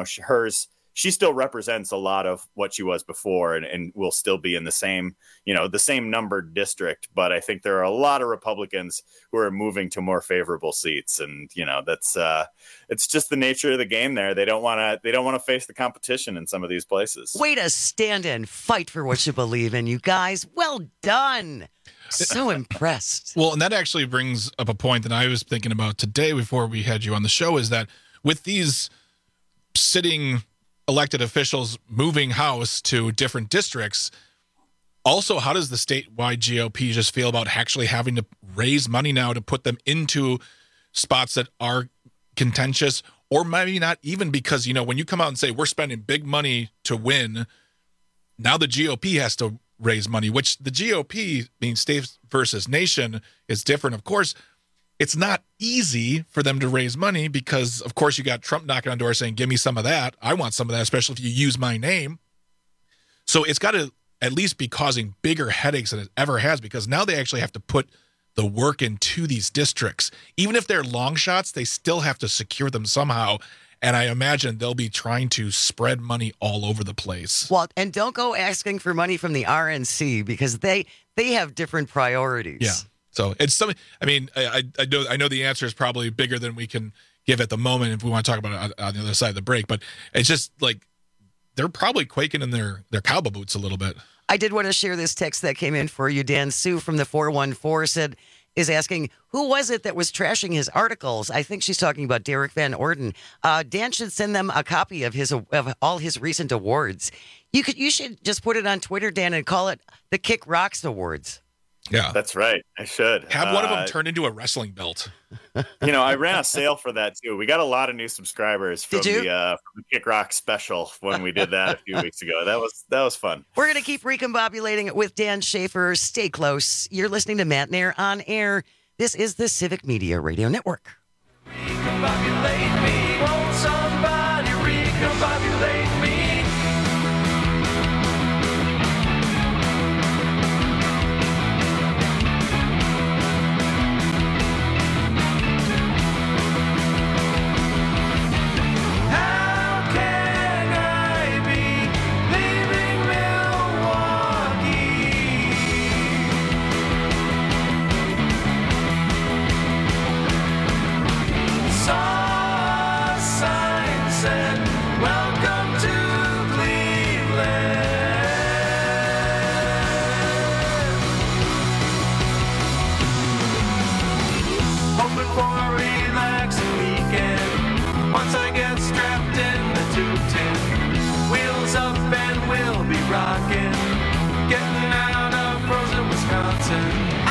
she still represents a lot of what she was before and will still be in the same numbered district. But I think there are a lot of Republicans who are moving to more favorable seats. And, that's it's just the nature of the game there. They don't want to face the competition in some of these places. Way to stand and fight for what you believe in, you guys. Well done. So impressed. Well, and that actually brings up a point that I was thinking about today before we had you on the show, is that with these sitting elected officials moving house to different districts, also, how does the statewide GOP just feel about actually having to raise money now to put them into spots that are contentious, or maybe not even, because, when you come out and say we're spending big money to win, now the GOP has to raise money, which the GOP, being state versus nation, is different. Of course, it's not easy for them to raise money because, of course, you got Trump knocking on doors saying, give me some of that. I want some of that, especially if you use my name. So it's got to at least be causing bigger headaches than it ever has, because now they actually have to put the work into these districts. Even if they're long shots, they still have to secure them somehow. And I imagine they'll be trying to spread money all over the place. Well, and don't go asking for money from the RNC, because they have different priorities. Yeah. So it's something. I mean, I know the answer is probably bigger than we can give at the moment if we want to talk about it on the other side of the break. But it's just like they're probably quaking in their cowboy boots a little bit. I did want to share this text that came in for you, Dan. Sue from the 414 is asking, who was it that was trashing his articles? I think she's talking about Derek Van Orden. Dan should send them a copy of all his recent awards. You should just put it on Twitter, Dan, and call it the Kick Rocks Awards. Yeah, that's right. I should have one of them turn into a wrestling belt. I ran a sale for that too. We got a lot of new subscribers from the Kick Rock special when we did that a few weeks ago. That was fun. We're gonna keep recombobulating it with Dan Schaefer. Stay close. You're listening to Matt Nair on Air. This is the Civic Media Radio Network. Recombobulate me. Won't somebody recombobulate me? Rockin', getting out of frozen Wisconsin.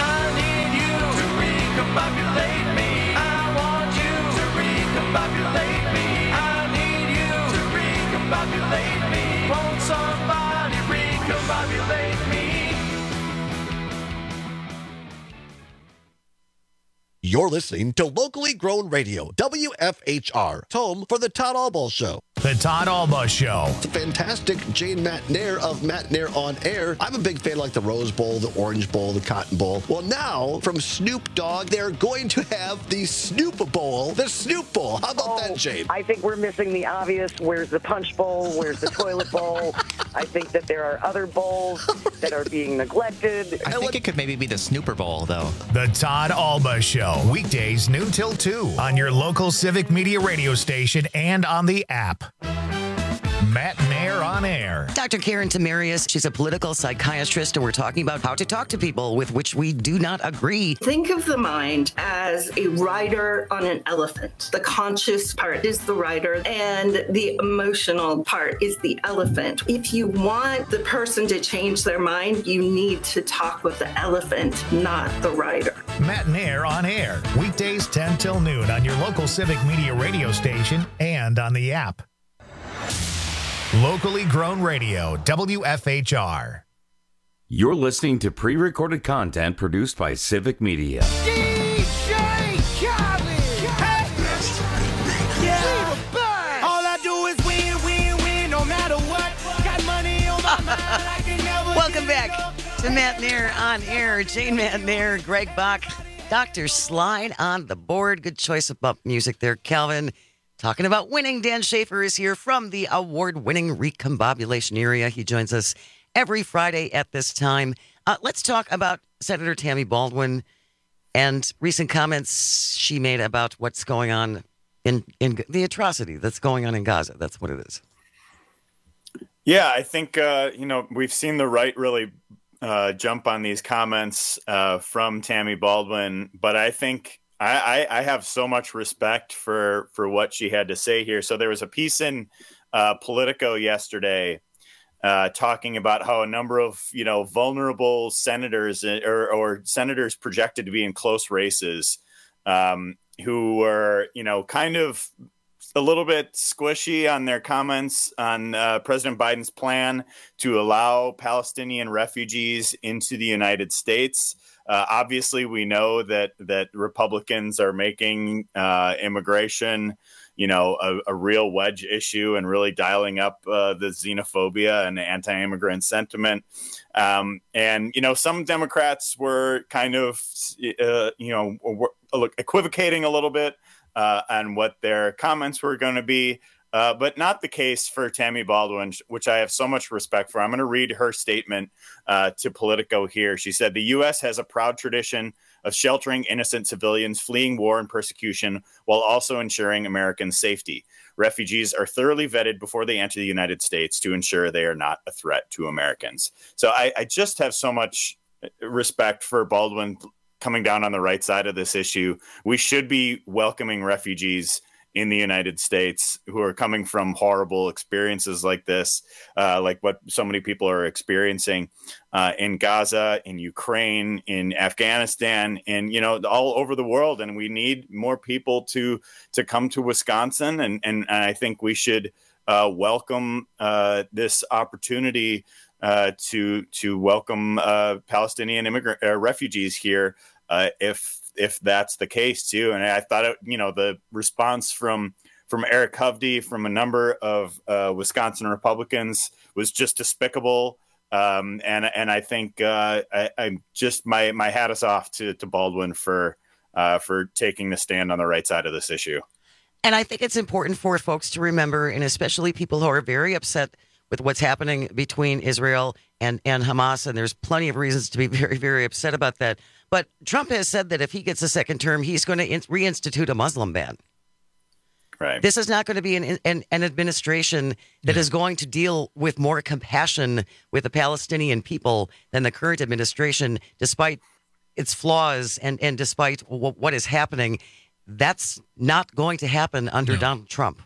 You're listening to locally grown radio, WFHR. It's home for the Todd Albaugh Show. The Todd Albaugh Show. It's a fantastic Jane McNair of McNair on Air. I'm a big fan of like the Rose Bowl, the Orange Bowl, the Cotton Bowl. Well, now from Snoop Dogg, they're going to have the Snoop Bowl, the Snoop Bowl. How about that, Jane? I think we're missing the obvious. Where's the Punch Bowl? Where's the Toilet Bowl? I think that there are other bowls that are being neglected. I think it could maybe be the Snooper Bowl, though. The Todd Albaugh Show. Weekdays noon till 2 on your local Civic Media radio station and on the app. Matt Nair on Air. Dr. Karen Tamarius, she's a political psychiatrist, and we're talking about how to talk to people with which we do not agree. Think of the mind as a rider on an elephant. The conscious part is the rider, and the emotional part is the elephant. If you want the person to change their mind, you need to talk with the elephant, not the rider. Matt Nair on Air. Weekdays 10 till noon on your local Civic Media radio station and on the app. Locally grown radio, WFHR. You're listening to pre-recorded content produced by Civic Media. DJ Khaled. Yeah. All I do is win, no matter what. Got money on my mind, I can never. Welcome back to Matt Nair on Air. Jane Matt Nair, Greg Bach, Dr. Slide on the board. Good choice of bump music there, Calvin. Talking about winning, Dan Schaefer is here from the award-winning Recombobulation area. He joins us every Friday at this time. Let's talk about Senator Tammy Baldwin and recent comments she made about what's going on in the atrocity that's going on in Gaza. That's what it is. Yeah, I think, we've seen the right really jump on these comments from Tammy Baldwin, but I think I have so much respect for what she had to say here. So there was a piece in Politico yesterday talking about how a number of, vulnerable senators or senators projected to be in close races who were, kind of a little bit squishy on their comments on President Biden's plan to allow Palestinian refugees into the United States. Obviously, we know that Republicans are making immigration, a real wedge issue and really dialing up the xenophobia and the anti-immigrant sentiment. And some Democrats were kind of, equivocating a little bit on what their comments were going to be. But not the case for Tammy Baldwin, which I have so much respect for. I'm going to read her statement to Politico here. She said, "The U.S. has a proud tradition of sheltering innocent civilians fleeing war and persecution while also ensuring American safety. Refugees are thoroughly vetted before they enter the United States to ensure they are not a threat to Americans." So I just have so much respect for Baldwin coming down on the right side of this issue. We should be welcoming refugees in the United States who are coming from horrible experiences like this, like what so many people are experiencing in Gaza, in Ukraine, in Afghanistan, and, all over the world. And we need more people to come to Wisconsin. And I think we should welcome this opportunity to welcome Palestinian immigrant refugees here if that's the case too. And I thought, the response from Eric Hovde, from a number of Wisconsin Republicans, was just despicable. And I think I'm just my hat is off to Baldwin for taking the stand on the right side of this issue. And I think it's important for folks to remember, and especially people who are very upset with what's happening between Israel and Hamas, and there's plenty of reasons to be very, very upset about that. But Trump has said that if he gets a second term, he's going to reinstitute a Muslim ban. Right. This is not going to be an administration that is going to deal with more compassion with the Palestinian people than the current administration, despite its flaws and despite what is happening. That's not going to happen under Donald Trump.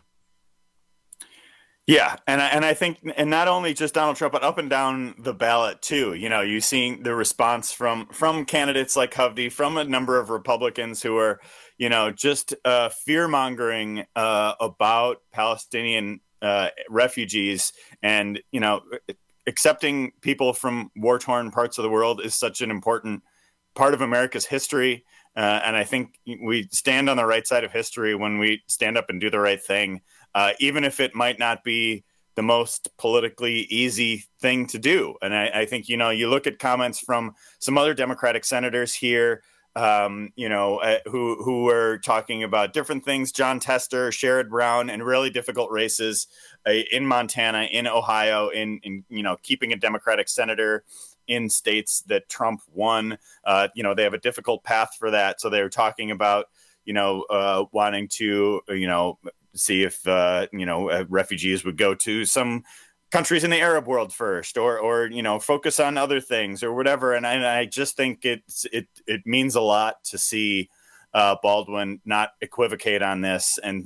Yeah, and I think, and not only just Donald Trump, but up and down the ballot too. You're seeing the response from candidates like Hovde, from a number of Republicans who are, just fear mongering about Palestinian refugees, and accepting people from war torn parts of the world is such an important part of America's history. And I think we stand on the right side of history when we stand up and do the right thing, even if it might not be the most politically easy thing to do. And I think, you look at comments from some other Democratic senators here, who were talking about different things, John Tester, Sherrod Brown, and really difficult races in Montana, in Ohio, in keeping a Democratic senator in states that Trump won. They have a difficult path for that. So they were talking about, wanting to, see if, refugees would go to some countries in the Arab world first, or focus on other things or whatever. And I just think it means a lot to see Baldwin not equivocate on this and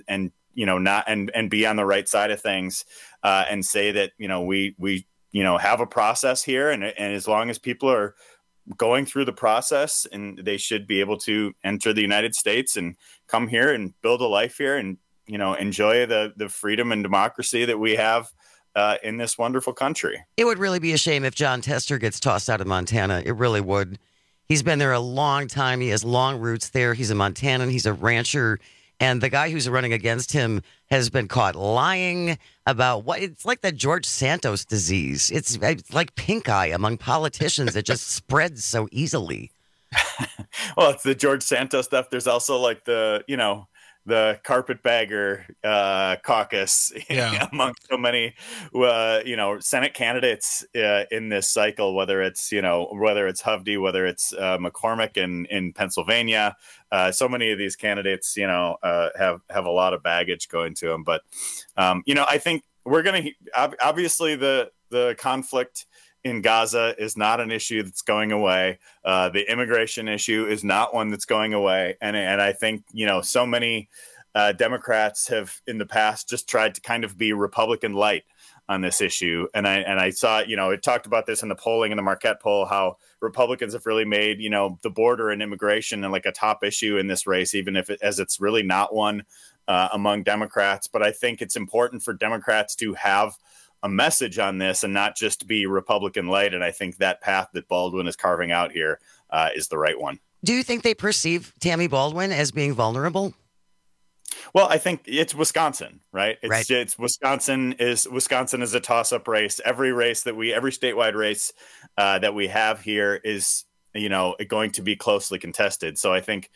be on the right side of things, and say that, we have a process here. And as long as people are going through the process, and they should be able to enter the United States and come here and build a life here and, enjoy the freedom and democracy that we have in this wonderful country. It would really be a shame if John Tester gets tossed out of Montana. It really would. He's been there a long time. He has long roots there. He's a Montanan. He's a rancher. And the guy who's running against him has been caught lying about it's like the George Santos disease. It's like pink eye among politicians. It just spreads so easily. Well, it's the George Santos stuff. There's also like the carpetbagger caucus among so many, Senate candidates in this cycle, whether it's Hovde, whether it's McCormick in Pennsylvania. So many of these candidates, have a lot of baggage going to them. But, I think we're going to, obviously the conflict in Gaza is not an issue that's going away. The immigration issue is not one that's going away. And I think, so many Democrats have in the past just tried to kind of be Republican light on this issue. And I saw, it talked about this in the polling, in the Marquette poll, how Republicans have really made, the border and immigration and like a top issue in this race, even if it's really not one among Democrats. But I think it's important for Democrats to have a message on this and not just be Republican light. And I think that path that Baldwin is carving out here is the right one. Do you think they perceive Tammy Baldwin as being vulnerable? Well, I think it's Wisconsin, right? It's Wisconsin is a toss-up race. Every statewide race that we have here is, going to be closely contested. So I think,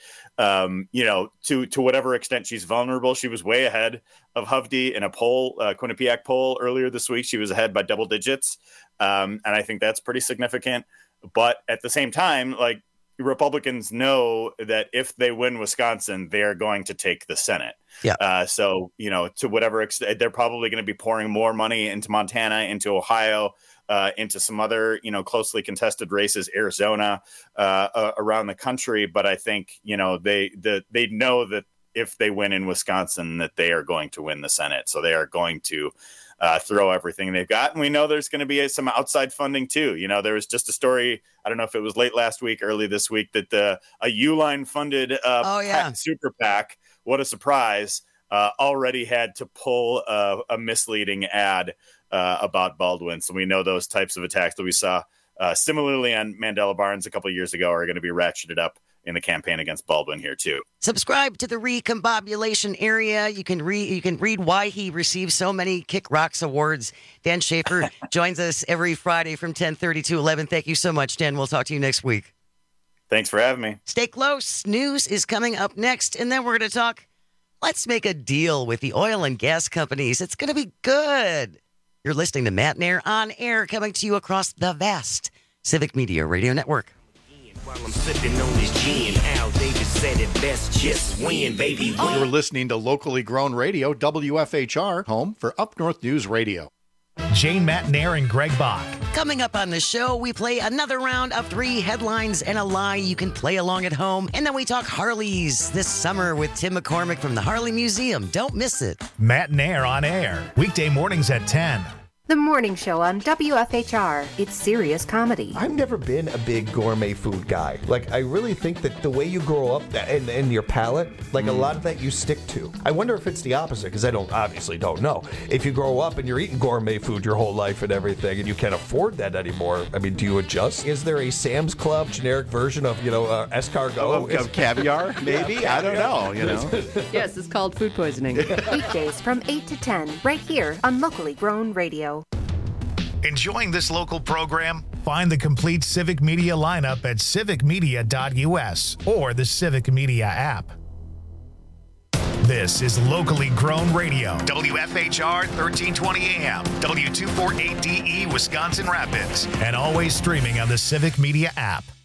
to whatever extent she's vulnerable, she was way ahead of Hovde in a poll, Quinnipiac poll earlier this week. She was ahead by double digits. And I think that's pretty significant. But at the same time, like, Republicans know that if they win Wisconsin, they're going to take the Senate. Yeah. So, to whatever extent, they're probably going to be pouring more money into Montana, into Ohio, into some other, closely contested races, Arizona, around the country. But I think, they know that if they win in Wisconsin, that they are going to win the Senate. So they are going to throw everything they've got. And we know there's going to be some outside funding too. There was just a story, I don't know if it was late last week, early this week, that a Uline funded super PAC, what a surprise, already had to pull a misleading ad about Baldwin. So we know those types of attacks that we saw similarly on Mandela Barnes a couple of years ago are going to be ratcheted up in the campaign against Baldwin here too. Subscribe to the Recombobulation Area. You can read why he receives so many Kick Rocks awards. Dan Schaefer joins us every Friday from 10:30 to 11. Thank you so much, Dan. We'll talk to you next week. Thanks for having me. Stay close. News is coming up next, and then we're going to talk. Let's make a deal with the oil and gas companies. It's going to be good. You're listening to Matt Nair on air, coming to you across the vast Civic Media Radio Network. While I'm sipping on this gin, Al Davis said it best, just win, baby. You're listening to locally grown radio, WFHR, home for Up North News Radio. Jane, Matt Nair, and Greg Bach. Coming up on the show, we play another round of 3 headlines and a lie. You can play along at home. And then we talk Harleys this summer with Tim McCormick from the Harley Museum. Don't miss it. Matt Nair on air, weekday mornings at 10. The morning show on WFHR. It's serious comedy. I've never been a big gourmet food guy. Like, I really think that the way you grow up and your palate, like a lot of that you stick to. I wonder if it's the opposite, because I obviously don't know. If you grow up and you're eating gourmet food your whole life and everything, and you can't afford that anymore, I mean, do you adjust? Is there a Sam's Club generic version of, escargot? Of caviar, maybe? Yeah, I don't know, Yes, it's called food poisoning. Weekdays from 8 to 10, right here on Locally Grown Radio. Enjoying this local program? Find the complete Civic Media lineup at civicmedia.us or the Civic Media app. This is Locally Grown Radio, WFHR 1320 AM, W248DE Wisconsin Rapids, and always streaming on the Civic Media app.